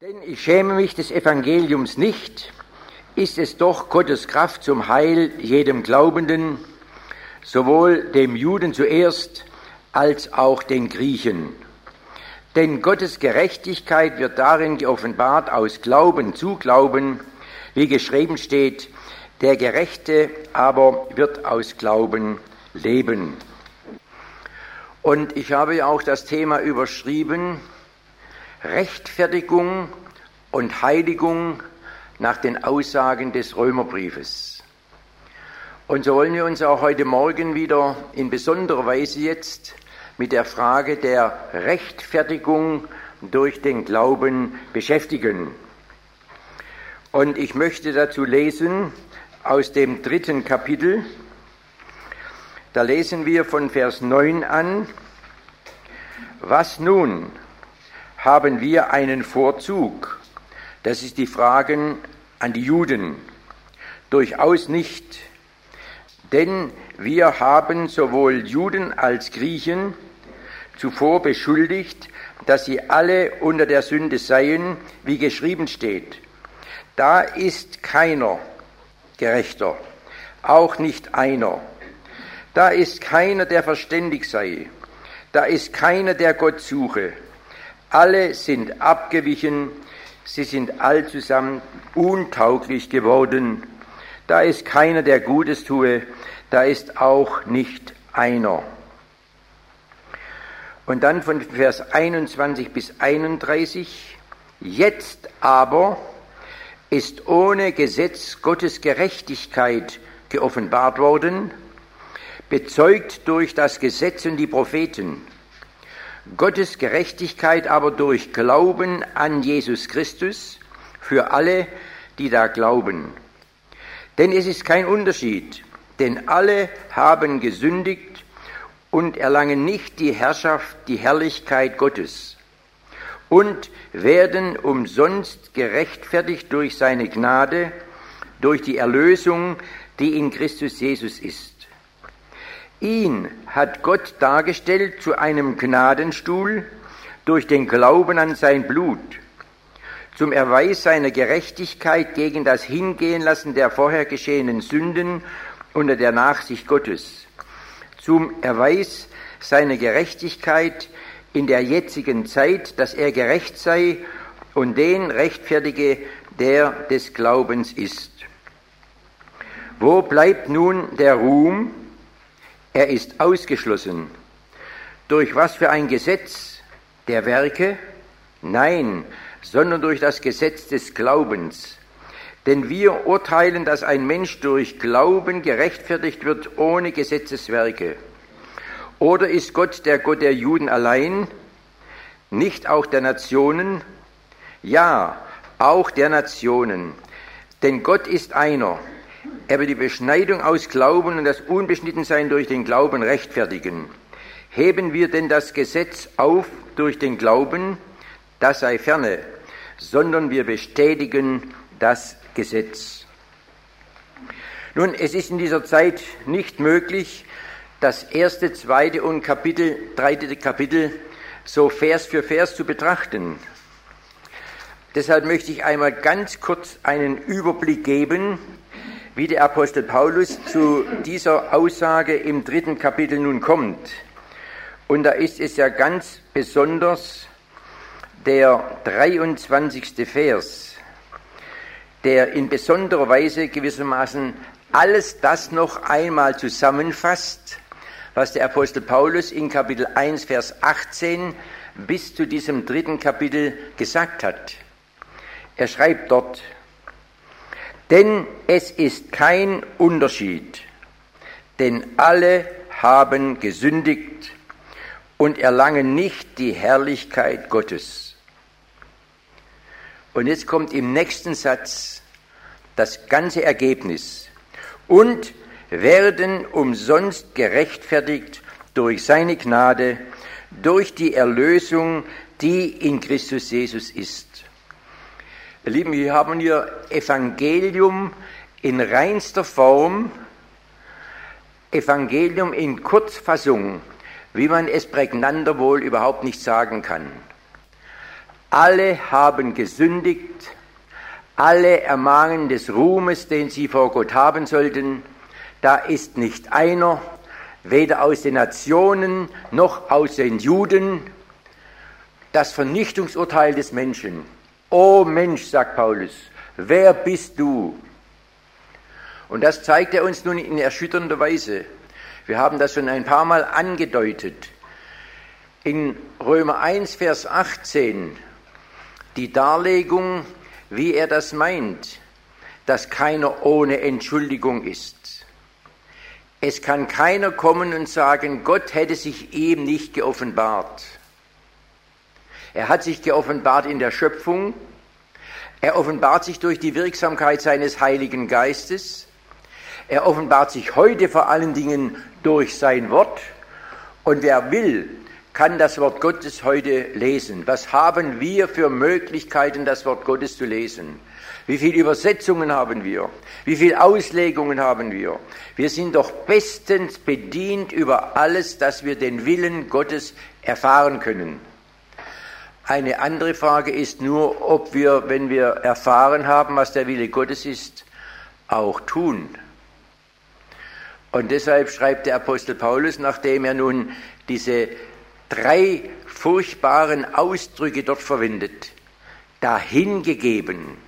Denn ich schäme mich des Evangeliums nicht, ist es doch Gottes Kraft zum Heil jedem Glaubenden, sowohl dem Juden zuerst als auch den Griechen. Denn Gottes Gerechtigkeit wird darin geoffenbart aus Glauben zu Glauben, wie geschrieben steht, der Gerechte aber wird aus Glauben leben. Und ich habe ja auch das Thema überschrieben, Rechtfertigung und Heiligung nach den Aussagen des Römerbriefes. Und so wollen wir uns auch heute Morgen wieder in besonderer Weise jetzt mit der Frage der Rechtfertigung durch den Glauben beschäftigen. Und ich möchte dazu lesen aus dem 3. Kapitel. Da lesen wir von Vers 9 an. Was nun? Haben wir einen Vorzug? Das ist die Frage an die Juden. Durchaus nicht. Denn wir haben sowohl Juden als Griechen zuvor beschuldigt, dass sie alle unter der Sünde seien, wie geschrieben steht. Da ist keiner Gerechter, auch nicht einer. Da ist keiner, der verständig sei. Da ist keiner, der Gott suche. Alle sind abgewichen, sie sind allzusammen untauglich geworden. Da ist keiner, der Gutes tue, da ist auch nicht einer. Und dann von Vers 21 bis 31, jetzt aber ist ohne Gesetz Gottes Gerechtigkeit geoffenbart worden, bezeugt durch das Gesetz und die Propheten. Gottes Gerechtigkeit aber durch Glauben an Jesus Christus für alle, die da glauben. Denn es ist kein Unterschied, denn alle haben gesündigt und erlangen nicht die Herrschaft, die Herrlichkeit Gottes und werden umsonst gerechtfertigt durch seine Gnade, durch die Erlösung, die in Christus Jesus ist. Ihn hat Gott dargestellt zu einem Gnadenstuhl durch den Glauben an sein Blut, zum Erweis seiner Gerechtigkeit gegen das Hingehenlassen der vorher geschehenen Sünden unter der Nachsicht Gottes, zum Erweis seiner Gerechtigkeit in der jetzigen Zeit, dass er gerecht sei und den rechtfertige, der des Glaubens ist. Wo bleibt nun der Ruhm? Er ist ausgeschlossen. Durch was für ein Gesetz? Der Werke? Nein, sondern durch das Gesetz des Glaubens. Denn wir urteilen, dass ein Mensch durch Glauben gerechtfertigt wird ohne Gesetzeswerke. Oder ist Gott der Gott der Juden allein, nicht auch der Nationen? Ja, auch der Nationen. Denn Gott ist einer. Er wird die Beschneidung aus Glauben und das Unbeschnittensein durch den Glauben rechtfertigen. Heben wir denn das Gesetz auf durch den Glauben? Das sei ferne, sondern wir bestätigen das Gesetz. Nun, es ist in dieser Zeit nicht möglich, das 1., 2. und 3. Kapitel so Vers für Vers zu betrachten. Deshalb möchte ich einmal ganz kurz einen Überblick geben, wie der Apostel Paulus zu dieser Aussage im 3. Kapitel nun kommt. Und da ist es ja ganz besonders der 23. Vers, der in besonderer Weise gewissermaßen alles das noch einmal zusammenfasst, was der Apostel Paulus in Kapitel 1, Vers 18 bis zu diesem 3. Kapitel gesagt hat. Er schreibt dort, denn es ist kein Unterschied, denn alle haben gesündigt und erlangen nicht die Herrlichkeit Gottes. Und jetzt kommt im nächsten Satz das ganze Ergebnis. Und werden umsonst gerechtfertigt durch seine Gnade, durch die Erlösung, die in Christus Jesus ist. Ihr Lieben, wir haben hier Evangelium in reinster Form, Evangelium in Kurzfassung, wie man es prägnanter wohl überhaupt nicht sagen kann. alle haben gesündigt, alle ermangeln des Ruhmes, den sie vor Gott haben sollten. Da ist nicht einer, weder aus den Nationen noch aus den Juden, das Vernichtungsurteil des Menschen. O Mensch, sagt Paulus, wer bist du? Und das zeigt er uns nun in erschütternder Weise. Wir haben das schon ein paar Mal angedeutet. In Römer 1, Vers 18, die Darlegung, wie er das meint, dass keiner ohne Entschuldigung ist. Es kann keiner kommen und sagen, Gott hätte sich ihm nicht geoffenbart. Er hat sich geoffenbart in der Schöpfung. Er offenbart sich durch die Wirksamkeit seines Heiligen Geistes. Er offenbart sich heute vor allen Dingen durch sein Wort. Und wer will, kann das Wort Gottes heute lesen. Was haben wir für Möglichkeiten, das Wort Gottes zu lesen? Wie viele Übersetzungen haben wir? Wie viele Auslegungen haben wir? Wir sind doch bestens bedient über alles, dass wir den Willen Gottes erfahren können. Eine andere Frage ist nur, ob wir, wenn wir erfahren haben, was der Wille Gottes ist, auch tun. Und deshalb schreibt der Apostel Paulus, nachdem er nun diese 3 furchtbaren Ausdrücke dort verwendet, dahingegeben.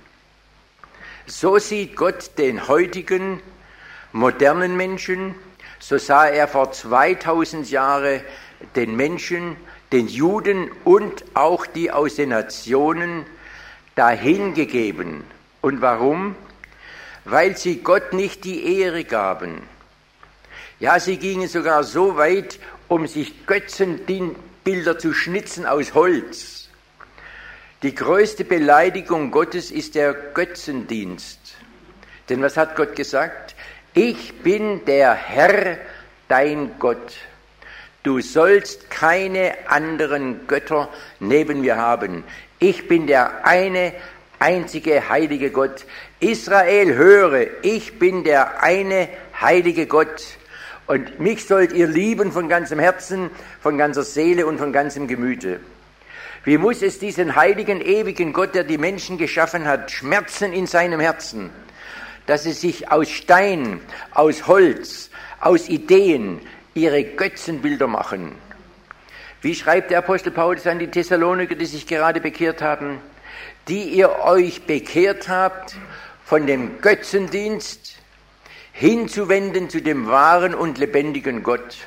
So sieht Gott den heutigen, modernen Menschen, so sah er vor 2000 Jahren den Menschen, den Juden und auch die aus den Nationen dahingegeben. Und warum? Weil sie Gott nicht die Ehre gaben. Ja, sie gingen sogar so weit, um sich Götzenbilder zu schnitzen aus Holz. Die größte Beleidigung Gottes ist der Götzendienst. Denn was hat Gott gesagt? Ich bin der Herr, dein Gott. Du sollst keine anderen Götter neben mir haben. Ich bin der eine, einzige heilige Gott. Israel, höre, ich bin der eine heilige Gott. Und mich sollt ihr lieben von ganzem Herzen, von ganzer Seele und von ganzem Gemüte. Wie muss es diesen heiligen, ewigen Gott, der die Menschen geschaffen hat, schmerzen in seinem Herzen, dass sie sich aus Stein, aus Holz, aus Ideen ihre Götzenbilder machen. Wie schreibt der Apostel Paulus an die Thessaloniker, die sich gerade bekehrt haben? Die ihr euch bekehrt habt von dem Götzendienst hinzuwenden zu dem wahren und lebendigen Gott.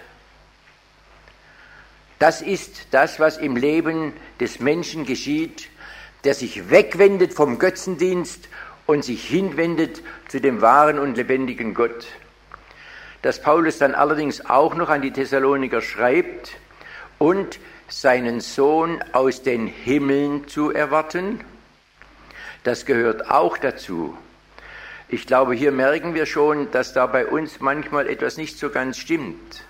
Das ist das, was im Leben des Menschen geschieht, der sich wegwendet vom Götzendienst und sich hinwendet zu dem wahren und lebendigen Gott. Dass Paulus dann allerdings auch noch an die Thessaloniker schreibt, und seinen Sohn aus den Himmeln zu erwarten, das gehört auch dazu. Ich glaube, hier merken wir schon, dass da bei uns manchmal etwas nicht so ganz stimmt.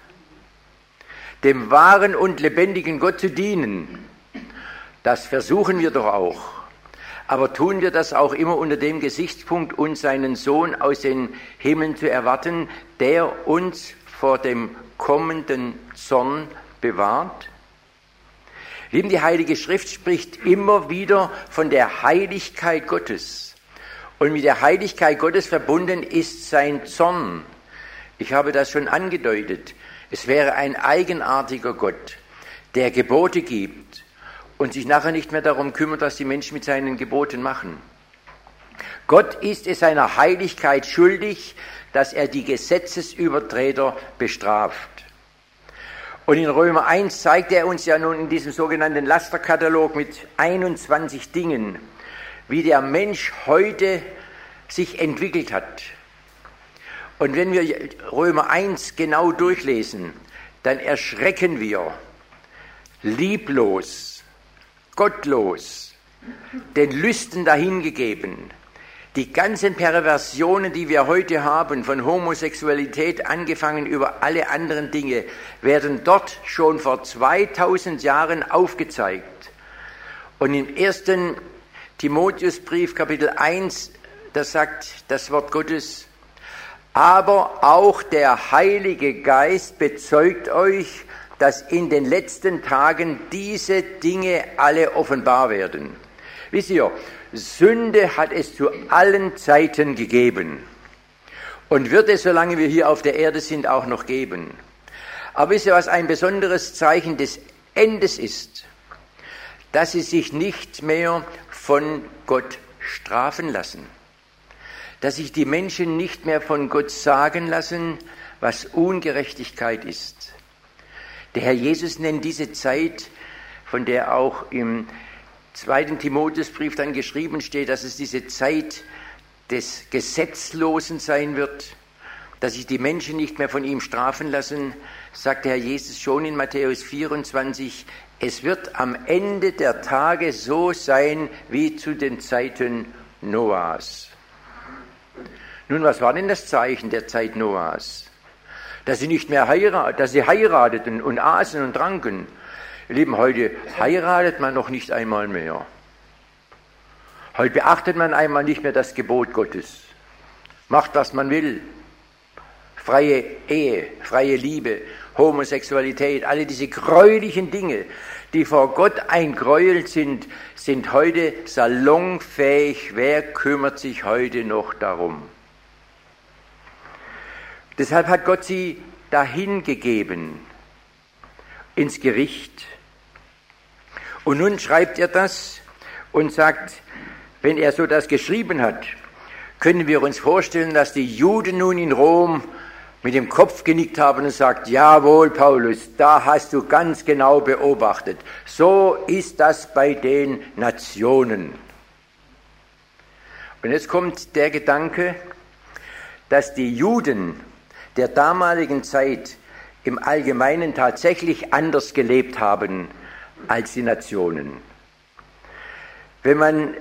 Dem wahren und lebendigen Gott zu dienen, das versuchen wir doch auch. Aber tun wir das auch immer unter dem Gesichtspunkt, uns seinen Sohn aus den Himmeln zu erwarten, der uns vor dem kommenden Zorn bewahrt? Lieben, die Heilige Schrift spricht immer wieder von der Heiligkeit Gottes. Und mit der Heiligkeit Gottes verbunden ist sein Zorn. Ich habe das schon angedeutet. Es wäre ein eigenartiger Gott, der Gebote gibt und sich nachher nicht mehr darum kümmert, was die Menschen mit seinen Geboten machen. Gott ist es seiner Heiligkeit schuldig, dass er die Gesetzesübertreter bestraft. Und in Römer 1 zeigt er uns ja nun in diesem sogenannten Lasterkatalog mit 21 Dingen, wie der Mensch heute sich entwickelt hat. Und wenn wir Römer 1 genau durchlesen, dann erschrecken wir. Lieblos, gottlos, den Lüsten dahingegeben. Die ganzen Perversionen, die wir heute haben, von Homosexualität angefangen über alle anderen Dinge, werden dort schon vor 2000 Jahren aufgezeigt. Und im 1. Timotheusbrief, Kapitel 1, da sagt das Wort Gottes: Aber auch der Heilige Geist bezeugt euch, dass in den letzten Tagen diese Dinge alle offenbar werden. Wisst ihr, Sünde hat es zu allen Zeiten gegeben und wird es, solange wir hier auf der Erde sind, auch noch geben. Aber wisst ihr, was ein besonderes Zeichen des Endes ist? Dass sie sich nicht mehr von Gott strafen lassen. Dass sich die Menschen nicht mehr von Gott sagen lassen, was Ungerechtigkeit ist. Der Herr Jesus nennt diese Zeit, von der auch im 2. Timotheusbrief dann geschrieben steht, dass es diese Zeit des Gesetzlosen sein wird, dass sich die Menschen nicht mehr von ihm strafen lassen, sagt der Herr Jesus schon in Matthäus 24, es wird am Ende der Tage so sein wie zu den Zeiten Noahs. Nun, was war denn das Zeichen der Zeit Noahs? Dass sie nicht mehr heirateten und aßen und tranken. Ihr Lieben, heute heiratet man noch nicht einmal mehr. Heute beachtet man einmal nicht mehr das Gebot Gottes. Macht, was man will. Freie Ehe, freie Liebe, Homosexualität, alle diese gräulichen Dinge, die vor Gott ein Gräuel sind, sind heute salonfähig. Wer kümmert sich heute noch darum? Deshalb hat Gott sie dahingegeben ins Gericht. Und nun schreibt er das und sagt, wenn er so das geschrieben hat, können wir uns vorstellen, dass die Juden nun in Rom mit dem Kopf genickt haben und sagt, jawohl, Paulus, da hast du ganz genau beobachtet. So ist das bei den Nationen. Und jetzt kommt der Gedanke, dass die Juden der damaligen Zeit im Allgemeinen tatsächlich anders gelebt haben als die Nationen. Wenn man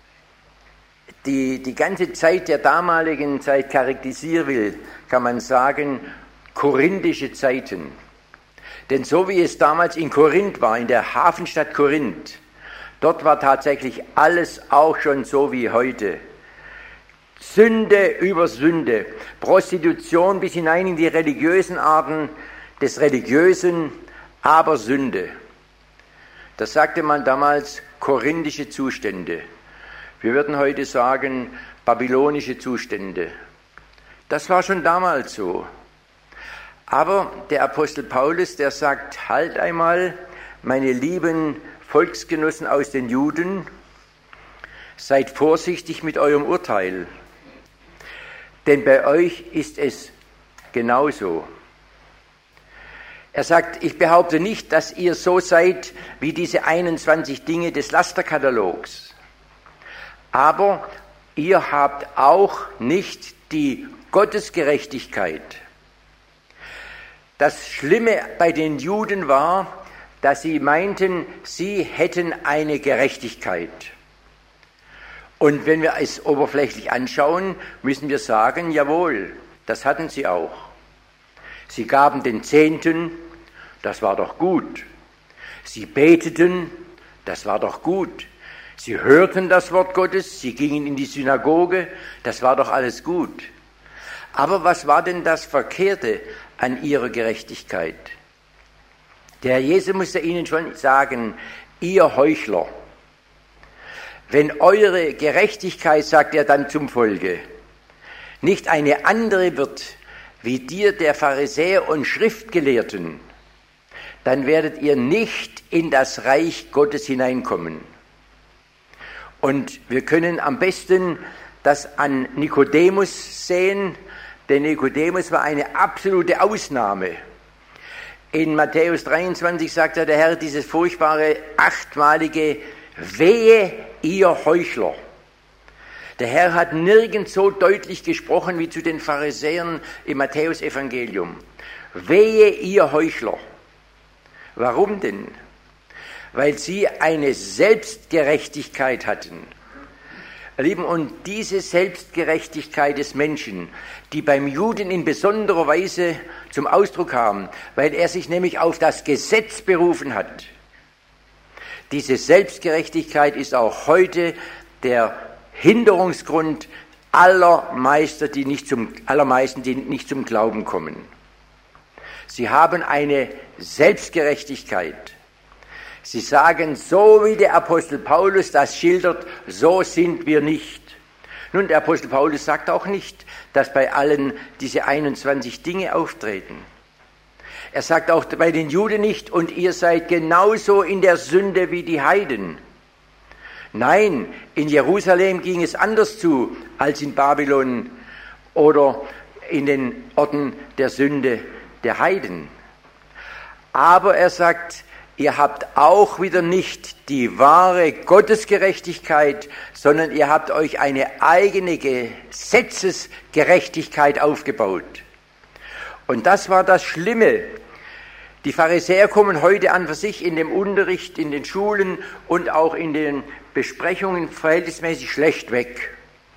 die ganze Zeit der damaligen Zeit charakterisieren will, kann man sagen, korinthische Zeiten. Denn so wie es damals in Korinth war, in der Hafenstadt Korinth, dort war tatsächlich alles auch schon so wie heute. Sünde über Sünde, Prostitution bis hinein in die religiösen Arten des Religiösen, aber Sünde. Das sagte man damals korinthische Zustände. Wir würden heute sagen babylonische Zustände. Das war schon damals so. Aber der Apostel Paulus, der sagt, halt einmal, meine lieben Volksgenossen aus den Juden, seid vorsichtig mit eurem Urteil. Denn bei euch ist es genauso. Er sagt, ich behaupte nicht, dass ihr so seid wie diese 21 Dinge des Lasterkatalogs. Aber ihr habt auch nicht die Gottesgerechtigkeit. Das Schlimme bei den Juden war, dass sie meinten, sie hätten eine Gerechtigkeit. Und wenn wir es oberflächlich anschauen, müssen wir sagen, jawohl, das hatten sie auch. Sie gaben den Zehnten, das war doch gut. Sie beteten, das war doch gut. Sie hörten das Wort Gottes, sie gingen in die Synagoge, das war doch alles gut. Aber was war denn das Verkehrte an ihrer Gerechtigkeit? Der Herr Jesus musste ihnen schon sagen, ihr Heuchler, wenn eure Gerechtigkeit, sagt er dann zum Volke, nicht eine andere wird wie dir der Pharisäer und Schriftgelehrten, dann werdet ihr nicht in das Reich Gottes hineinkommen. Und wir können am besten das an Nikodemus sehen, denn Nikodemus war eine absolute Ausnahme. In Matthäus 23 sagt der Herr dieses furchtbare 8-malige Wehe, ihr Heuchler. Der Herr hat nirgends so deutlich gesprochen wie zu den Pharisäern im Matthäusevangelium. Wehe, ihr Heuchler. Warum denn? Weil sie eine Selbstgerechtigkeit hatten. Ihr Lieben, und diese Selbstgerechtigkeit des Menschen, die beim Juden in besonderer Weise zum Ausdruck kam, weil er sich nämlich auf das Gesetz berufen hat, diese Selbstgerechtigkeit ist auch heute der Hinderungsgrund allermeisten, die nicht zum Glauben kommen. Sie haben eine Selbstgerechtigkeit. Sie sagen, so wie der Apostel Paulus das schildert, so sind wir nicht. Nun, der Apostel Paulus sagt auch nicht, dass bei allen diese 21 Dinge auftreten. Er sagt auch bei den Juden nicht, und ihr seid genauso in der Sünde wie die Heiden. Nein, in Jerusalem ging es anders zu als in Babylon oder in den Orten der Sünde der Heiden. Aber er sagt, ihr habt auch wieder nicht die wahre Gottesgerechtigkeit, sondern ihr habt euch eine eigene Gesetzesgerechtigkeit aufgebaut. Und das war das Schlimme. Die Pharisäer kommen heute an für sich in dem Unterricht, in den Schulen und auch in den Besprechungen verhältnismäßig schlecht weg.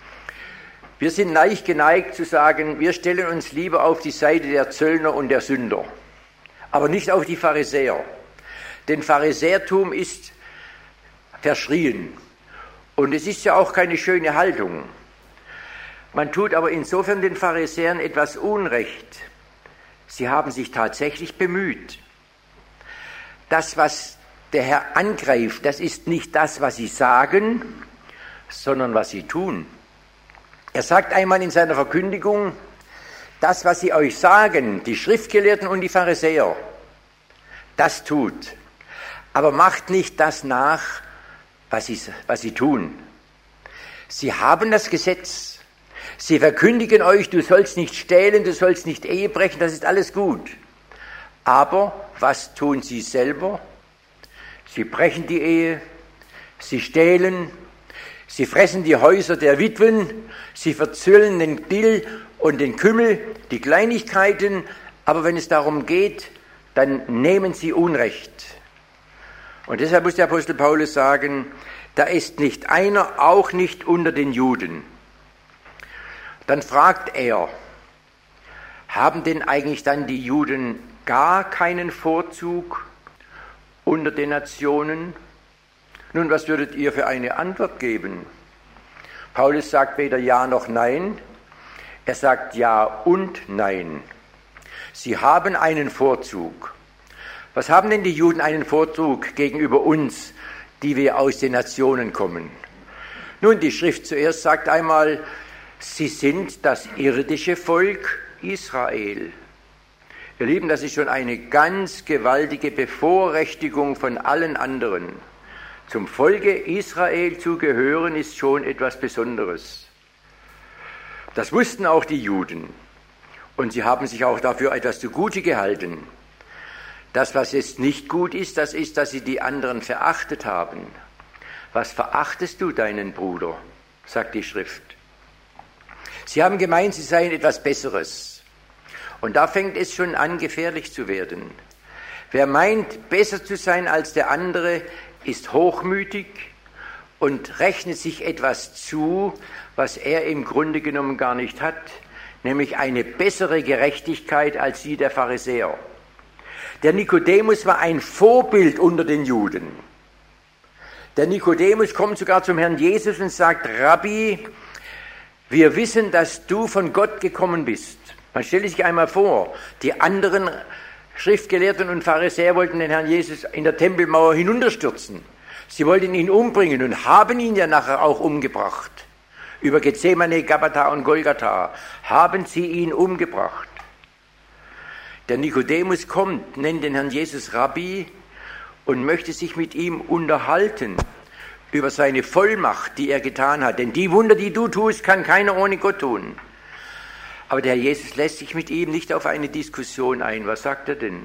Wir sind leicht geneigt zu sagen, wir stellen uns lieber auf die Seite der Zöllner und der Sünder, aber nicht auf die Pharisäer. Denn Pharisäertum ist verschrien und es ist ja auch keine schöne Haltung. Man tut aber insofern den Pharisäern etwas Unrecht. Sie haben sich tatsächlich bemüht. Das, was der Herr angreift, das ist nicht das, was sie sagen, sondern was sie tun. Er sagt einmal in seiner Verkündigung, das, was sie euch sagen, die Schriftgelehrten und die Pharisäer, das tut. Aber macht nicht das nach, was sie tun. Sie haben das Gesetz. Sie verkündigen euch, du sollst nicht stehlen, du sollst nicht Ehe brechen, das ist alles gut. Aber was tun sie selber? Sie brechen die Ehe, sie stehlen, sie fressen die Häuser der Witwen, sie verzöllen den Dill und den Kümmel, die Kleinigkeiten, aber wenn es darum geht, dann nehmen sie Unrecht. Und deshalb muss der Apostel Paulus sagen, da ist nicht einer, auch nicht unter den Juden. Dann fragt er, haben denn eigentlich dann die Juden gar keinen Vorzug unter den Nationen? Nun, was würdet ihr für eine Antwort geben? Paulus sagt weder Ja noch Nein, er sagt Ja und Nein. Sie haben einen Vorzug. Was haben denn die Juden einen Vorzug gegenüber uns, die wir aus den Nationen kommen? Nun, die Schrift zuerst sagt einmal, sie sind das irdische Volk Israel. Ihr Lieben, das ist schon eine ganz gewaltige Bevorrechtigung von allen anderen. Zum Volke Israel zu gehören, ist schon etwas Besonderes. Das wussten auch die Juden. Und sie haben sich auch dafür etwas zugute gehalten. Das, was jetzt nicht gut ist, das ist, dass sie die anderen verachtet haben. Was verachtest du deinen Bruder, sagt die Schrift. Sie haben gemeint, sie seien etwas Besseres. Und da fängt es schon an, gefährlich zu werden. Wer meint, besser zu sein als der andere, ist hochmütig und rechnet sich etwas zu, was er im Grunde genommen gar nicht hat, nämlich eine bessere Gerechtigkeit als die der Pharisäer. Der Nikodemus war ein Vorbild unter den Juden. Der Nikodemus kommt sogar zum Herrn Jesus und sagt, Rabbi, wir wissen, dass du von Gott gekommen bist. Man stelle sich einmal vor, die anderen Schriftgelehrten und Pharisäer wollten den Herrn Jesus in der Tempelmauer hinunterstürzen. Sie wollten ihn umbringen und haben ihn ja nachher auch umgebracht. Über Gethsemane, Gabbatha und Golgatha haben sie ihn umgebracht. Der Nikodemus kommt, nennt den Herrn Jesus Rabbi und möchte sich mit ihm unterhalten über seine Vollmacht, die er getan hat. Denn die Wunder, die du tust, kann keiner ohne Gott tun. Aber der Herr Jesus lässt sich mit ihm nicht auf eine Diskussion ein. Was sagt er denn?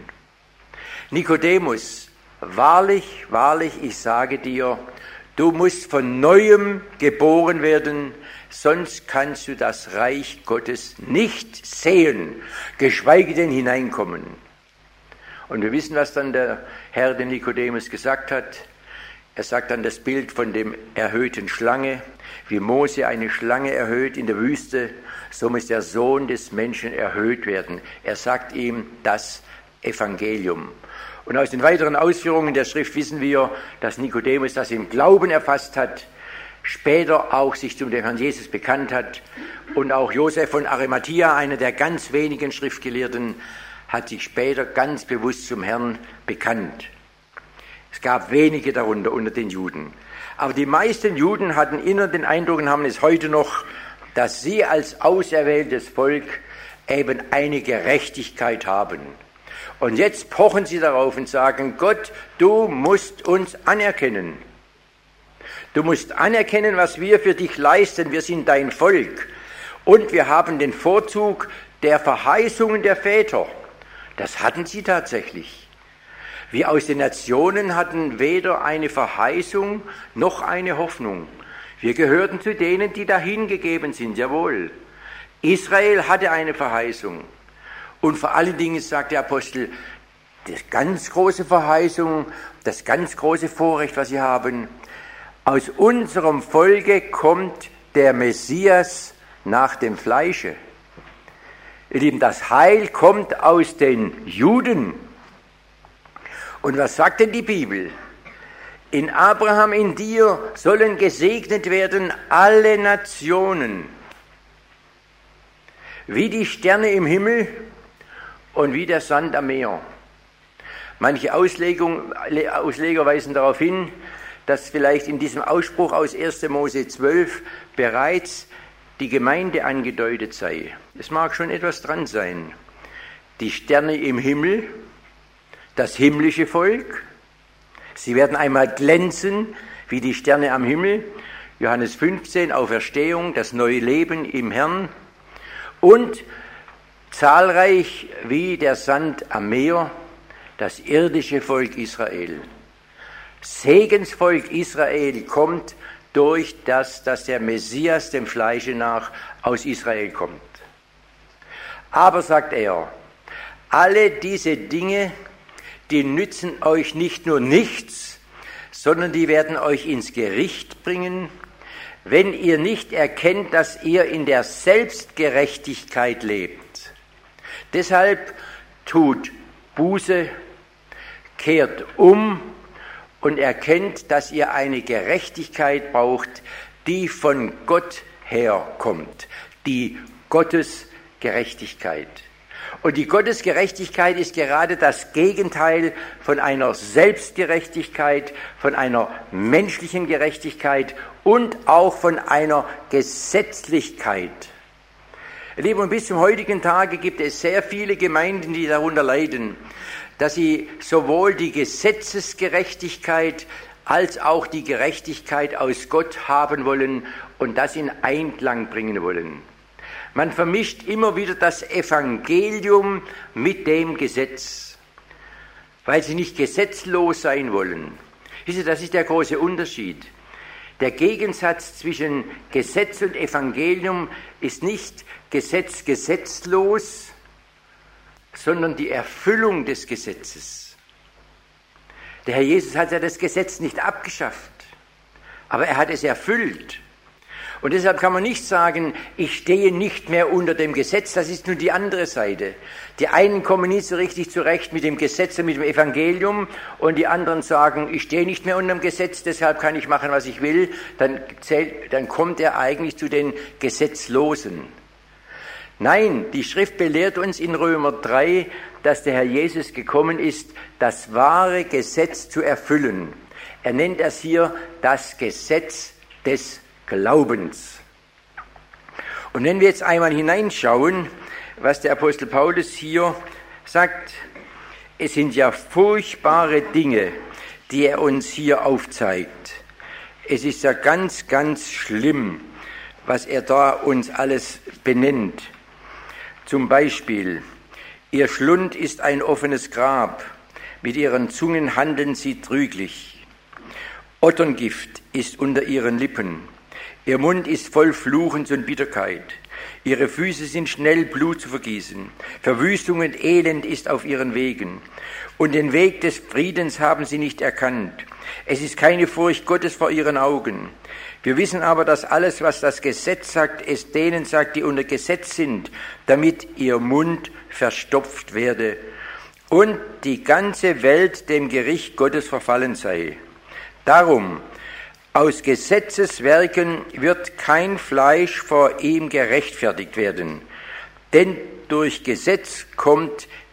Nikodemus, wahrlich, wahrlich, ich sage dir, du musst von Neuem geboren werden, sonst kannst du das Reich Gottes nicht sehen, geschweige denn hineinkommen. Und wir wissen, was dann der Herr den Nikodemus gesagt hat. Er sagt dann das Bild von dem erhöhten Schlange, wie Mose eine Schlange erhöht in der Wüste, so muss der Sohn des Menschen erhöht werden. Er sagt ihm das Evangelium. Und aus den weiteren Ausführungen der Schrift wissen wir, dass Nikodemus das im Glauben erfasst hat, später auch sich zum Herrn Jesus bekannt hat und auch Josef von Arimathea, einer der ganz wenigen Schriftgelehrten, hat sich später ganz bewusst zum Herrn bekannt. Es gab wenige darunter unter den Juden. Aber die meisten Juden hatten inner den Eindruck und haben es heute noch, dass sie als auserwähltes Volk eben eine Gerechtigkeit haben. Und jetzt pochen sie darauf und sagen, Gott, du musst uns anerkennen. Du musst anerkennen, was wir für dich leisten. Wir sind dein Volk. Und wir haben den Vorzug der Verheißungen der Väter. Das hatten sie tatsächlich. Wir aus den Nationen hatten weder eine Verheißung noch eine Hoffnung. Wir gehörten zu denen, die dahingegeben sind, jawohl. Israel hatte eine Verheißung. Und vor allen Dingen sagt der Apostel, die ganz große Verheißung, das ganz große Vorrecht, was sie haben, aus unserem Volke kommt der Messias nach dem Fleische. Ihr Lieben, das Heil kommt aus den Juden. Und was sagt denn die Bibel? In Abraham, in dir sollen gesegnet werden alle Nationen, wie die Sterne im Himmel und wie der Sand am Meer. Manche Ausleger weisen darauf hin, dass vielleicht in diesem Ausspruch aus 1. Mose 12 bereits die Gemeinde angedeutet sei. Es mag schon etwas dran sein. Die Sterne im Himmel, das himmlische Volk, sie werden einmal glänzen wie die Sterne am Himmel. Johannes 15, Auferstehung, das neue Leben im Herrn. Und zahlreich wie der Sand am Meer, das irdische Volk Israel. Segensvolk Israel kommt durch das, dass der Messias dem Fleische nach aus Israel kommt. Aber, sagt er, alle diese Dinge, die nützen euch nicht nur nichts, sondern die werden euch ins Gericht bringen, wenn ihr nicht erkennt, dass ihr in der Selbstgerechtigkeit lebt. Deshalb tut Buße, kehrt um und erkennt, dass ihr eine Gerechtigkeit braucht, die von Gott herkommt, die Gottesgerechtigkeit. Und die Gottesgerechtigkeit ist gerade das Gegenteil von einer Selbstgerechtigkeit, von einer menschlichen Gerechtigkeit und auch von einer Gesetzlichkeit. Liebe, und bis zum heutigen Tage gibt es sehr viele Gemeinden, die darunter leiden, dass sie sowohl die Gesetzesgerechtigkeit als auch die Gerechtigkeit aus Gott haben wollen und das in Einklang bringen wollen. Man vermischt immer wieder das Evangelium mit dem Gesetz, weil sie nicht gesetzlos sein wollen. Das ist der große Unterschied. Der Gegensatz zwischen Gesetz und Evangelium ist nicht Gesetz gesetzlos, sondern die Erfüllung des Gesetzes. Der Herr Jesus hat ja das Gesetz nicht abgeschafft, aber er hat es erfüllt. Und deshalb kann man nicht sagen, ich stehe nicht mehr unter dem Gesetz, das ist nur die andere Seite. Die einen kommen nicht so richtig zurecht mit dem Gesetz und mit dem Evangelium und die anderen sagen, ich stehe nicht mehr unter dem Gesetz, deshalb kann ich machen, was ich will. Dann kommt er eigentlich zu den Gesetzlosen. Nein, die Schrift belehrt uns in Römer 3, dass der Herr Jesus gekommen ist, das wahre Gesetz zu erfüllen. Er nennt das hier das Gesetz des Glaubens. Und wenn wir jetzt einmal hineinschauen, was der Apostel Paulus hier sagt, es sind ja furchtbare Dinge, die er uns hier aufzeigt. Es ist ja ganz, ganz schlimm, was er da uns alles benennt. Zum Beispiel, ihr Schlund ist ein offenes Grab, mit ihren Zungen handeln sie trüglich. Otterngift ist unter ihren Lippen. Ihr Mund ist voll Fluchens und Bitterkeit. Ihre Füße sind schnell, Blut zu vergießen. Verwüstung und Elend ist auf ihren Wegen. Und den Weg des Friedens haben sie nicht erkannt. Es ist keine Furcht Gottes vor ihren Augen. Wir wissen aber, dass alles, was das Gesetz sagt, es denen sagt, die unter Gesetz sind, damit ihr Mund verstopft werde und die ganze Welt dem Gericht Gottes verfallen sei. Darum, aus Gesetzeswerken wird kein Fleisch vor ihm gerechtfertigt werden, denn durch Gesetz kommt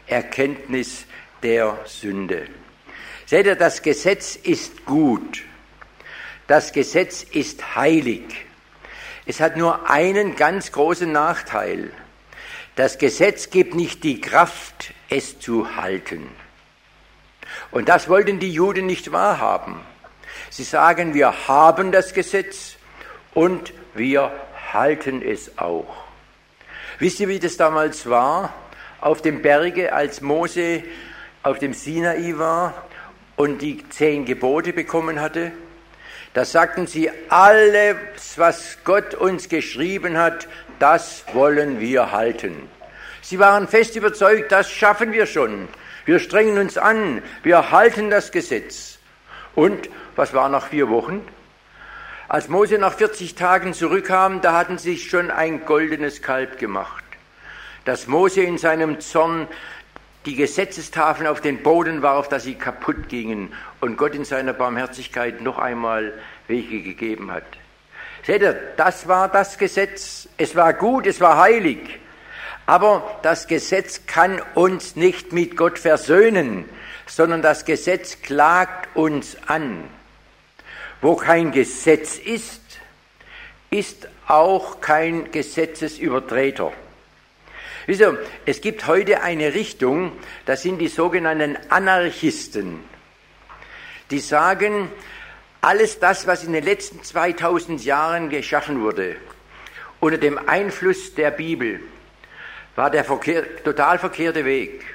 Erkenntnis der Sünde. Seht ihr, das Gesetz ist gut. Das Gesetz ist heilig. Es hat nur einen ganz großen Nachteil. Das Gesetz gibt nicht die Kraft, es zu halten. Und das wollten die Juden nicht wahrhaben. Sie sagen, wir haben das Gesetz und wir halten es auch. Wisst ihr, wie das damals war? Auf dem Berge, als Mose auf dem Sinai war und die 10 Gebote bekommen hatte, da sagten sie, alles, was Gott uns geschrieben hat, das wollen wir halten. Sie waren fest überzeugt, das schaffen wir schon. Wir strengen uns an, wir halten das Gesetz. Und was war nach 4 Wochen? Als Mose nach 40 Tagen zurückkam, da hatten sie schon ein goldenes Kalb gemacht. Dass Mose in seinem Zorn die Gesetzestafeln auf den Boden warf, dass sie kaputt gingen und Gott in seiner Barmherzigkeit noch einmal Wege gegeben hat. Seht ihr, das war das Gesetz. Es war gut, es war heilig. Aber das Gesetz kann uns nicht mit Gott versöhnen, sondern das Gesetz klagt uns an. Wo kein Gesetz ist, ist auch kein Gesetzesübertreter. Wisst ihr, es gibt heute eine Richtung, das sind die sogenannten Anarchisten. Die sagen, alles das, was in den letzten 2000 Jahren geschaffen wurde, unter dem Einfluss der Bibel, war der total verkehrte Weg.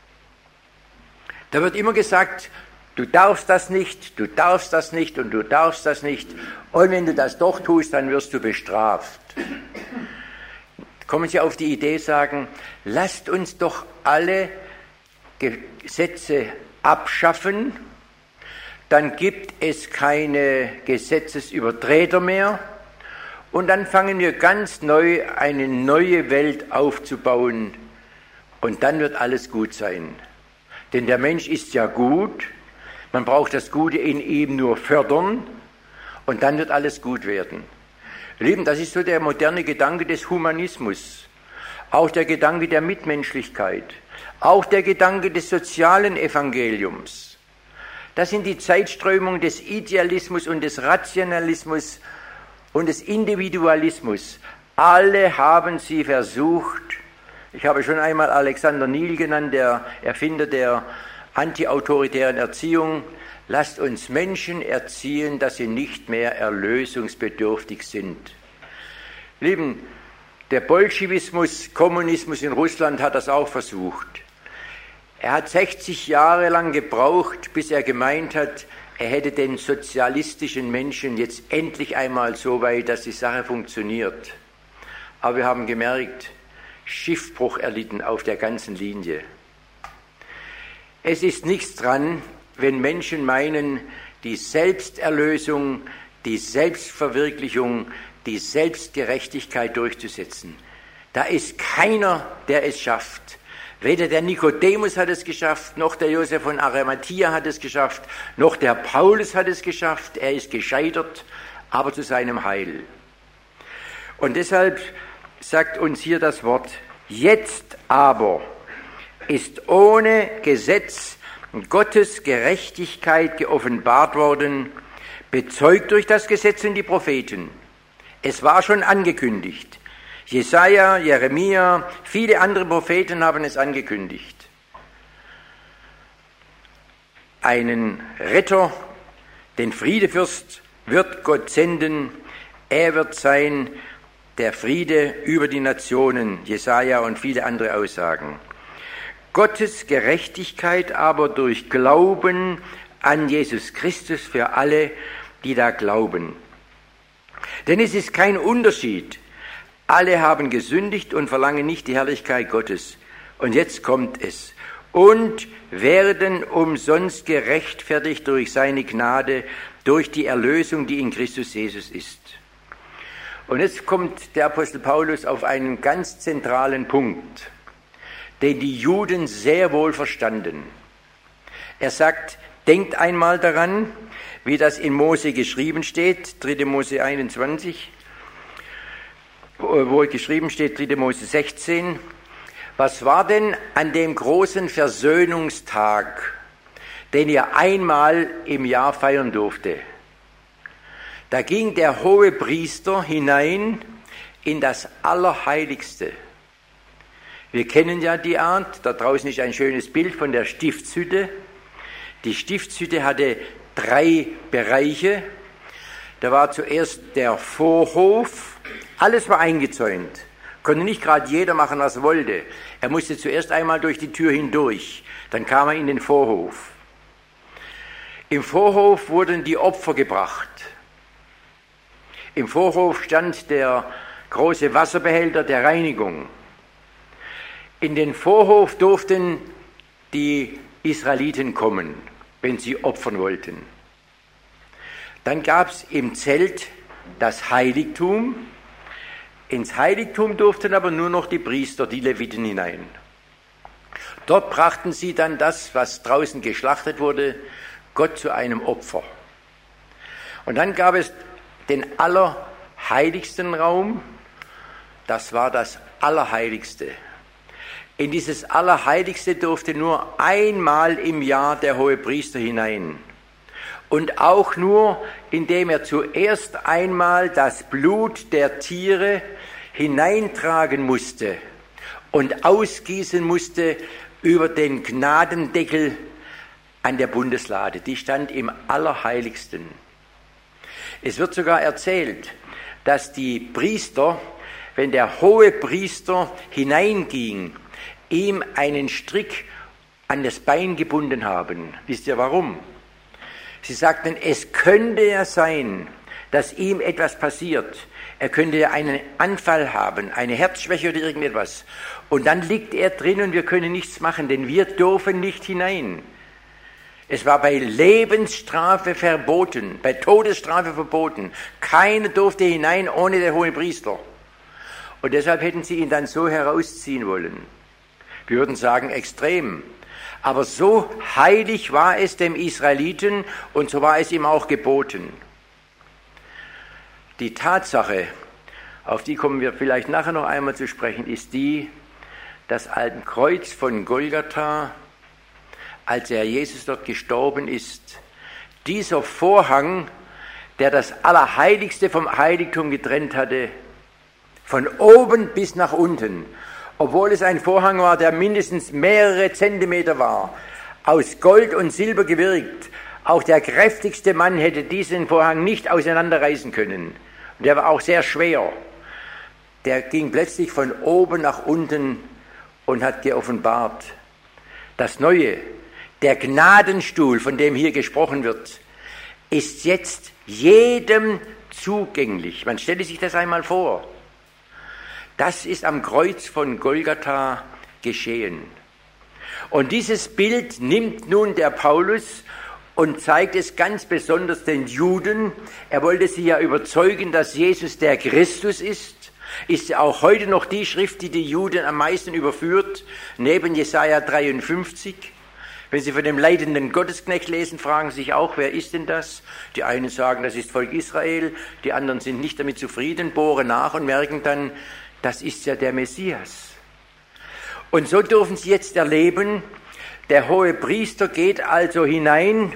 Da wird immer gesagt, du darfst das nicht, du darfst das nicht und du darfst das nicht. Und wenn du das doch tust, dann wirst du bestraft. Kommen Sie auf die Idee, sagen, lasst uns doch alle Gesetze abschaffen, dann gibt es keine Gesetzesübertreter mehr und dann fangen wir ganz neu eine neue Welt aufzubauen und dann wird alles gut sein. Denn der Mensch ist ja gut, man braucht das Gute in ihm nur fördern und dann wird alles gut werden. Lieben, das ist so der moderne Gedanke des Humanismus, auch der Gedanke der Mitmenschlichkeit, auch der Gedanke des sozialen Evangeliums. Das sind die Zeitströmungen des Idealismus und des Rationalismus und des Individualismus. Alle haben sie versucht. Ich habe schon einmal Alexander Neil genannt, der Erfinder der antiautoritären Erziehung. Lasst uns Menschen erziehen, dass sie nicht mehr erlösungsbedürftig sind. Lieben, der Bolschewismus, Kommunismus in Russland hat das auch versucht. Er hat 60 Jahre lang gebraucht, bis er gemeint hat, er hätte den sozialistischen Menschen jetzt endlich einmal so weit, dass die Sache funktioniert. Aber wir haben gemerkt, Schiffbruch erlitten auf der ganzen Linie. Es ist nichts dran, wenn Menschen meinen, die Selbsterlösung, die Selbstverwirklichung, die Selbstgerechtigkeit durchzusetzen. Da ist keiner, der es schafft. Weder der Nikodemus hat es geschafft, noch der Josef von Arimathea hat es geschafft, noch der Paulus hat es geschafft. Er ist gescheitert, aber zu seinem Heil. Und deshalb sagt uns hier das Wort, jetzt aber ist ohne Gesetz Gottes Gerechtigkeit geoffenbart worden, bezeugt durch das Gesetz und die Propheten. Es war schon angekündigt. Jesaja, Jeremia, viele andere Propheten haben es angekündigt. Einen Retter, den Friedefürst, wird Gott senden. Er wird sein, der Friede über die Nationen, Jesaja und viele andere Aussagen. Gottes Gerechtigkeit aber durch Glauben an Jesus Christus für alle, die da glauben. Denn es ist kein Unterschied. Alle haben gesündigt und verlangen nicht die Herrlichkeit Gottes. Und jetzt kommt es. Und werden umsonst gerechtfertigt durch seine Gnade, durch die Erlösung, die in Christus Jesus ist. Und jetzt kommt der Apostel Paulus auf einen ganz zentralen Punkt, den die Juden sehr wohl verstanden. Er sagt, denkt einmal daran, wie das in Mose geschrieben steht, 3. Mose 21, wo geschrieben steht, 3. Mose 16, Was war denn an dem großen Versöhnungstag, den ihr einmal im Jahr feiern durfte? Da ging der hohe Priester hinein in das Allerheiligste. Wir kennen ja die Art, da draußen ist ein schönes Bild von der Stiftshütte. Die Stiftshütte hatte 3 Bereiche. Da war zuerst der Vorhof, alles war eingezäunt. Konnte nicht gerade jeder machen, was wollte. Er musste zuerst einmal durch die Tür hindurch, dann kam er in den Vorhof. Im Vorhof wurden die Opfer gebracht. Im Vorhof stand der große Wasserbehälter der Reinigung. In den Vorhof durften die Israeliten kommen, wenn sie opfern wollten. Dann gab es im Zelt das Heiligtum. Ins Heiligtum durften aber nur noch die Priester, die Leviten hinein. Dort brachten sie dann das, was draußen geschlachtet wurde, Gott zu einem Opfer. Und dann gab es den allerheiligsten Raum, das war das Allerheiligste. In dieses Allerheiligste durfte nur einmal im Jahr der Hohepriester hinein. Und auch nur, indem er zuerst einmal das Blut der Tiere hineintragen musste und ausgießen musste über den Gnadendeckel an der Bundeslade. Die stand im Allerheiligsten. Es wird sogar erzählt, dass die Priester, wenn der hohe Priester hineinging, ihm einen Strick an das Bein gebunden haben. Wisst ihr warum? Sie sagten, es könnte ja sein, dass ihm etwas passiert. Er könnte ja einen Anfall haben, eine Herzschwäche oder irgendetwas. Und dann liegt er drin und wir können nichts machen, denn wir dürfen nicht hinein. Es war bei Lebensstrafe verboten, bei Todesstrafe verboten. Keiner durfte hinein ohne den hohen Priester. Und deshalb hätten sie ihn dann so herausziehen wollen. Wir würden sagen, extrem. Aber so heilig war es dem Israeliten und so war es ihm auch geboten. Die Tatsache, auf die kommen wir vielleicht nachher noch einmal zu sprechen, ist die, dass am Kreuz von Golgatha, als der Jesus dort gestorben ist, dieser Vorhang, der das Allerheiligste vom Heiligtum getrennt hatte, von oben bis nach unten, obwohl es ein Vorhang war, der mindestens mehrere Zentimeter war, aus Gold und Silber gewirkt. Auch der kräftigste Mann hätte diesen Vorhang nicht auseinanderreißen können. Und der war auch sehr schwer. Der ging plötzlich von oben nach unten und hat geoffenbart. Das Neue, der Gnadenstuhl, von dem hier gesprochen wird, ist jetzt jedem zugänglich. Man stelle sich das einmal vor. Das ist am Kreuz von Golgatha geschehen. Und dieses Bild nimmt nun der Paulus und zeigt es ganz besonders den Juden. Er wollte sie ja überzeugen, dass Jesus der Christus ist. Ist ja auch heute noch die Schrift, die die Juden am meisten überführt, neben Jesaja 53. Wenn Sie von dem leidenden Gottesknecht lesen, fragen Sie sich auch, wer ist denn das? Die einen sagen, das ist Volk Israel, die anderen sind nicht damit zufrieden, bohren nach und merken dann, das ist ja der Messias. Und so dürfen Sie jetzt erleben, der hohe Priester geht also hinein,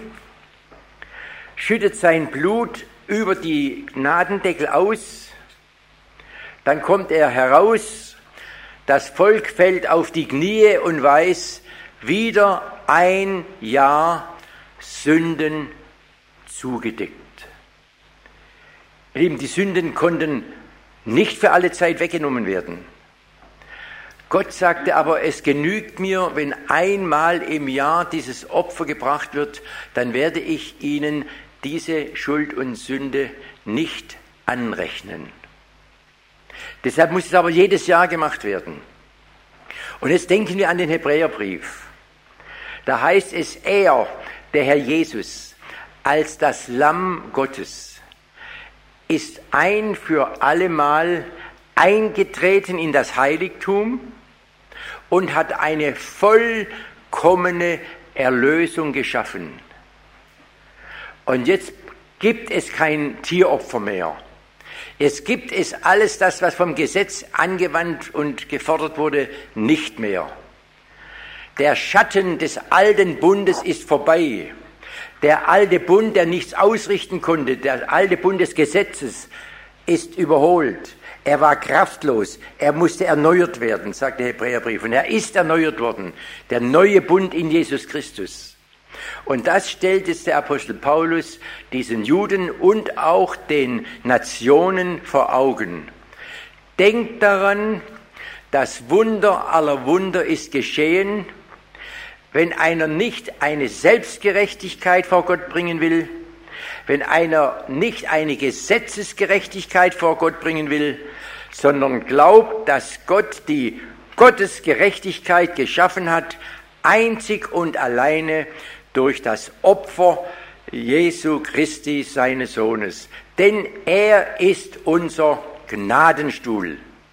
schüttet sein Blut über die Gnadendeckel aus, dann kommt er heraus, das Volk fällt auf die Knie und weiß, wieder ein Jahr Sünden zugedeckt. Lieben, die Sünden konnten nicht für alle Zeit weggenommen werden. Gott sagte aber, es genügt mir, wenn einmal im Jahr dieses Opfer gebracht wird, dann werde ich ihnen diese Schuld und Sünde nicht anrechnen. Deshalb muss es aber jedes Jahr gemacht werden. Und jetzt denken wir an den Hebräerbrief. Da heißt es, er, der Herr Jesus, als das Lamm Gottes, ist ein für allemal eingetreten in das Heiligtum und hat eine vollkommene Erlösung geschaffen. Und jetzt gibt es kein Tieropfer mehr. Es gibt es alles das, was vom Gesetz angewandt und gefordert wurde, nicht mehr. Der Schatten des alten Bundes ist vorbei. Der alte Bund, der nichts ausrichten konnte, der alte Bund des Gesetzes ist überholt. Er war kraftlos. Er musste erneuert werden, sagt der Hebräerbrief. Und er ist erneuert worden. Der neue Bund in Jesus Christus. Und das stellt jetzt der Apostel Paulus diesen Juden und auch den Nationen vor Augen. Denkt daran, das Wunder aller Wunder ist geschehen, wenn einer nicht eine Selbstgerechtigkeit vor Gott bringen will, wenn einer nicht eine Gesetzesgerechtigkeit vor Gott bringen will, sondern glaubt, dass Gott die Gottesgerechtigkeit geschaffen hat, einzig und alleine durch das Opfer Jesu Christi, seines Sohnes. Denn er ist unser Gnadenstuhl.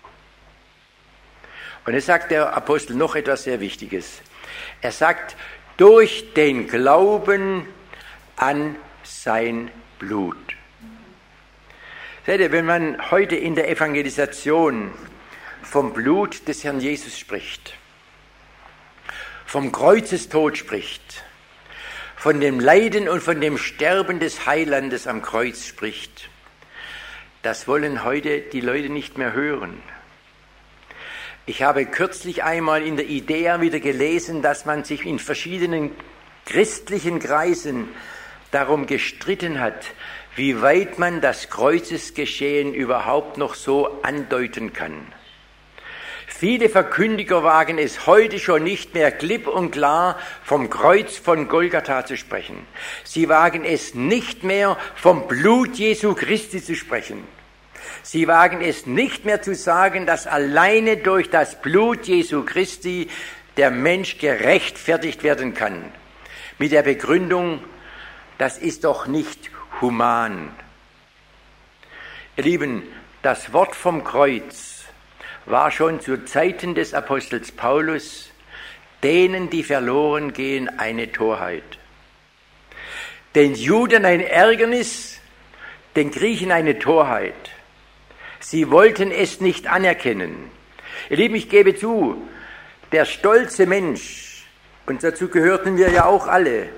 Und es sagt der Apostel noch etwas sehr Wichtiges. Er sagt, durch den Glauben an sein Blut. Seht ihr, wenn man heute in der Evangelisation vom Blut des Herrn Jesus spricht, vom Kreuzestod spricht, von dem Leiden und von dem Sterben des Heilandes am Kreuz spricht, das wollen heute die Leute nicht mehr hören. Ich habe kürzlich einmal in der IDEA wieder gelesen, dass man sich in verschiedenen christlichen Kreisen darum gestritten hat, wie weit man das Kreuzesgeschehen überhaupt noch so andeuten kann. Viele Verkündiger wagen es heute schon nicht mehr klipp und klar vom Kreuz von Golgatha zu sprechen. Sie wagen es nicht mehr vom Blut Jesu Christi zu sprechen. Sie wagen es nicht mehr zu sagen, dass alleine durch das Blut Jesu Christi der Mensch gerechtfertigt werden kann. Mit der Begründung, das ist doch nicht human. Ihr Lieben, das Wort vom Kreuz war schon zu Zeiten des Apostels Paulus denen, die verloren gehen, eine Torheit. Den Juden ein Ärgernis, den Griechen eine Torheit. Sie wollten es nicht anerkennen. Ihr Lieben, ich gebe zu, der stolze Mensch, und dazu gehörten wir ja auch alle,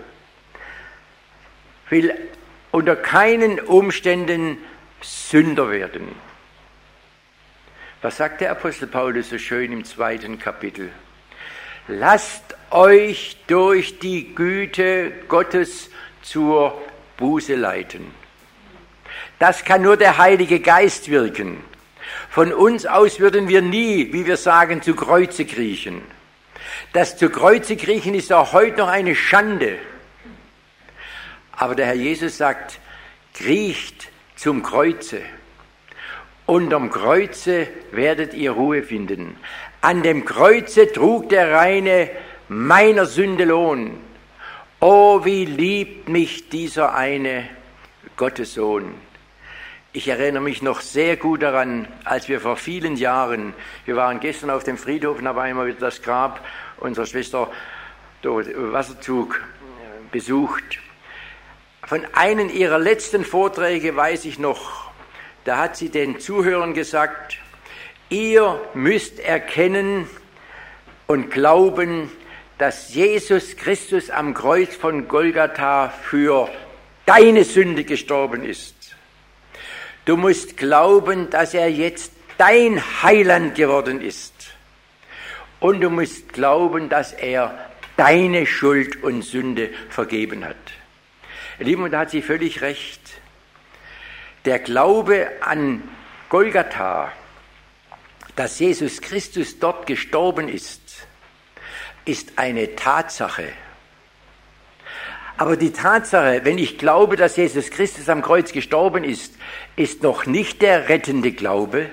will unter keinen Umständen Sünder werden. Was sagt der Apostel Paulus so schön im 2. Kapitel? Lasst euch durch die Güte Gottes zur Buße leiten. Das kann nur der Heilige Geist wirken. Von uns aus würden wir nie, wie wir sagen, zu Kreuze kriechen. Das zu Kreuze kriechen ist auch heute noch eine Schande. Aber der Herr Jesus sagt, kriecht zum Kreuze. Unterm Kreuze werdet ihr Ruhe finden. An dem Kreuze trug der Reine meiner Sünde Lohn. Oh, wie liebt mich dieser eine Gottes Sohn. Ich erinnere mich noch sehr gut daran, als wir vor vielen Jahren, wir waren gestern auf dem Friedhof und haben einmal wieder das Grab unserer Schwester Wasserzug besucht. Von einem ihrer letzten Vorträge weiß ich noch, da hat sie den Zuhörern gesagt, ihr müsst erkennen und glauben, dass Jesus Christus am Kreuz von Golgatha für deine Sünde gestorben ist. Du musst glauben, dass er jetzt dein Heiland geworden ist. Und du musst glauben, dass er deine Schuld und Sünde vergeben hat. Ihr Lieben, und da hat sie völlig recht. Der Glaube an Golgatha, dass Jesus Christus dort gestorben ist eine Tatsache. Aber die Tatsache, wenn ich glaube, dass Jesus Christus am Kreuz gestorben ist noch nicht der rettende Glaube.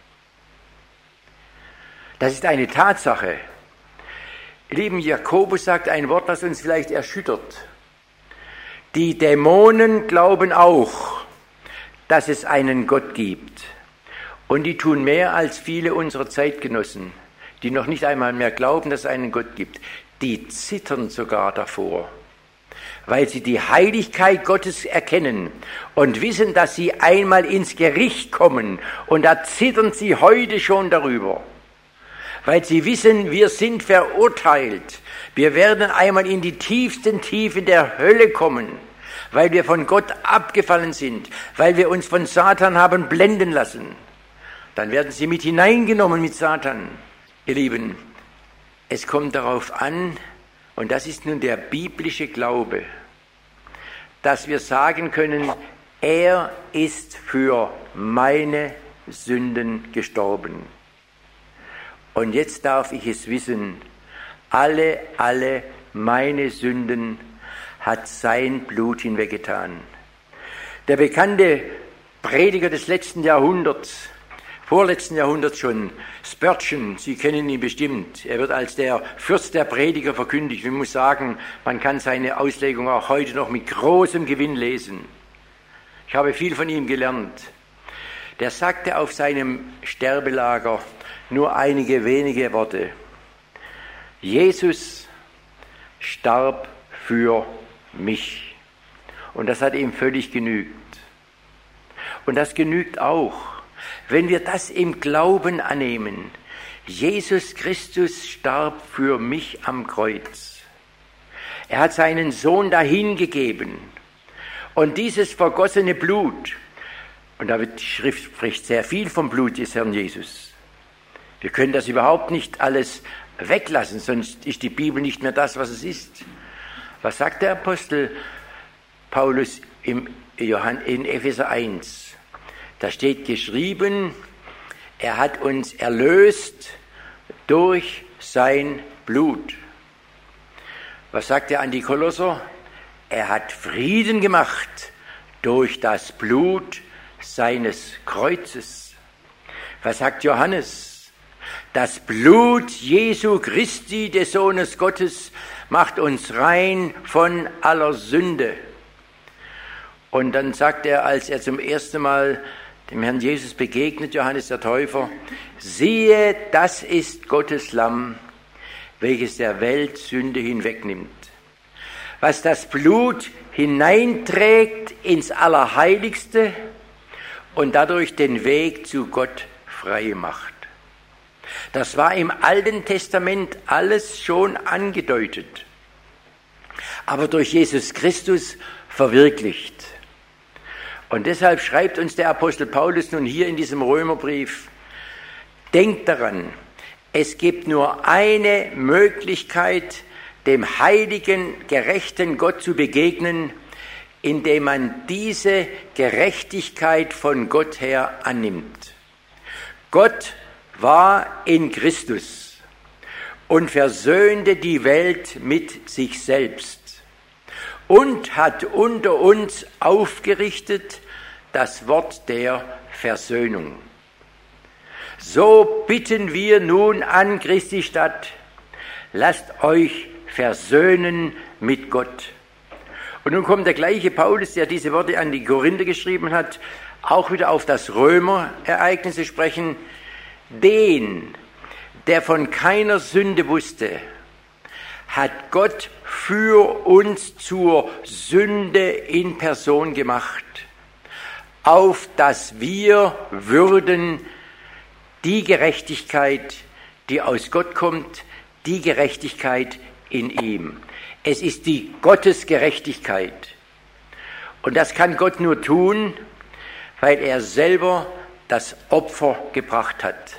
Das ist eine Tatsache. Ihr Lieben, Jakobus sagt ein Wort, das uns vielleicht erschüttert. Die Dämonen glauben auch, dass es einen Gott gibt. Und die tun mehr als viele unserer Zeitgenossen, die noch nicht einmal mehr glauben, dass es einen Gott gibt. Die zittern sogar davor. weil sie die Heiligkeit Gottes erkennen und wissen, dass sie einmal ins Gericht kommen. Und da zittern sie heute schon darüber, weil sie wissen, wir sind verurteilt. Wir werden einmal in die tiefsten Tiefen der Hölle kommen, weil wir von Gott abgefallen sind, weil wir uns von Satan haben blenden lassen. Dann werden sie mit hineingenommen mit Satan. Ihr Lieben, es kommt darauf an, und das ist nun der biblische Glaube, dass wir sagen können, er ist für meine Sünden gestorben. Und jetzt darf ich es wissen, alle meine Sünden hat sein Blut hinweggetan. Der bekannte Prediger des letzten Jahrhunderts, vorletzten Jahrhunderts schon, Spurgeon, Sie kennen ihn bestimmt, er wird als der Fürst der Prediger verkündigt. Ich muss sagen, man kann seine Auslegung auch heute noch mit großem Gewinn lesen. Ich habe viel von ihm gelernt. Der sagte auf seinem Sterbelager nur einige wenige Worte. Jesus starb für mich. Und das hat ihm völlig genügt. Und das genügt auch, wenn wir das im Glauben annehmen. Jesus Christus starb für mich am Kreuz. Er hat seinen Sohn dahingegeben. Und dieses vergossene Blut, und da wird die Schrift spricht sehr viel vom Blut des Herrn Jesus. Wir können das überhaupt nicht alles weglassen, sonst ist die Bibel nicht mehr das, was es ist. Was sagt der Apostel Paulus in Epheser 1? Da steht geschrieben, er hat uns erlöst durch sein Blut. Was sagt er an die Kolosser? Er hat Frieden gemacht durch das Blut seines Kreuzes. Was sagt Johannes? Das Blut Jesu Christi, des Sohnes Gottes, macht uns rein von aller Sünde. Und dann sagt er, als er zum ersten Mal dem Herrn Jesus begegnet, Johannes der Täufer, siehe, das ist Gottes Lamm, welches der Welt Sünde hinwegnimmt. Was das Blut hineinträgt ins Allerheiligste und dadurch den Weg zu Gott frei macht. Das war im Alten Testament alles schon angedeutet, aber durch Jesus Christus verwirklicht. Und deshalb schreibt uns der Apostel Paulus nun hier in diesem Römerbrief, denkt daran, es gibt nur eine Möglichkeit, dem heiligen, gerechten Gott zu begegnen, indem man diese Gerechtigkeit von Gott her annimmt. Gott war in Christus und versöhnte die Welt mit sich selbst und hat unter uns aufgerichtet das Wort der Versöhnung. So bitten wir nun an Christi Stadt, lasst euch versöhnen mit Gott. Und nun kommt der gleiche Paulus, der diese Worte an die Korinther geschrieben hat, auch wieder auf das Römerereignis zu sprechen. Den, der von keiner Sünde wusste, hat Gott für uns zur Sünde in Person gemacht, auf dass wir würden die Gerechtigkeit, die aus Gott kommt, die Gerechtigkeit in ihm. Es ist die Gottesgerechtigkeit. Und das kann Gott nur tun, weil er selber das Opfer gebracht hat.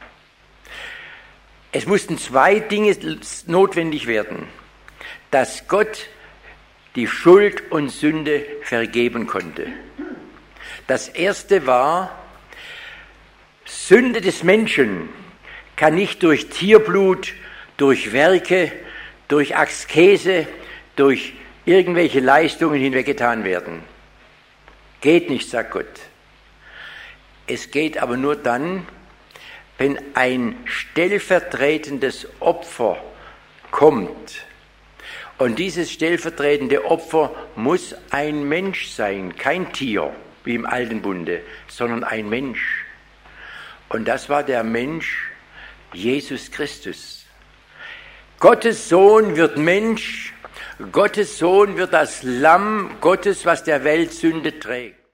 Es mussten zwei Dinge notwendig werden, dass Gott die Schuld und Sünde vergeben konnte. Das erste war, Sünde des Menschen kann nicht durch Tierblut, durch Werke, durch Askese, durch irgendwelche Leistungen hinweggetan werden. Geht nicht, sagt Gott. Es geht aber nur dann, wenn ein stellvertretendes Opfer kommt. Und dieses stellvertretende Opfer muss ein Mensch sein, kein Tier, wie im Alten Bunde, sondern ein Mensch. Und das war der Mensch Jesus Christus. Gottes Sohn wird Mensch Gottes Sohn wird das Lamm Gottes, was der Welt Sünde trägt.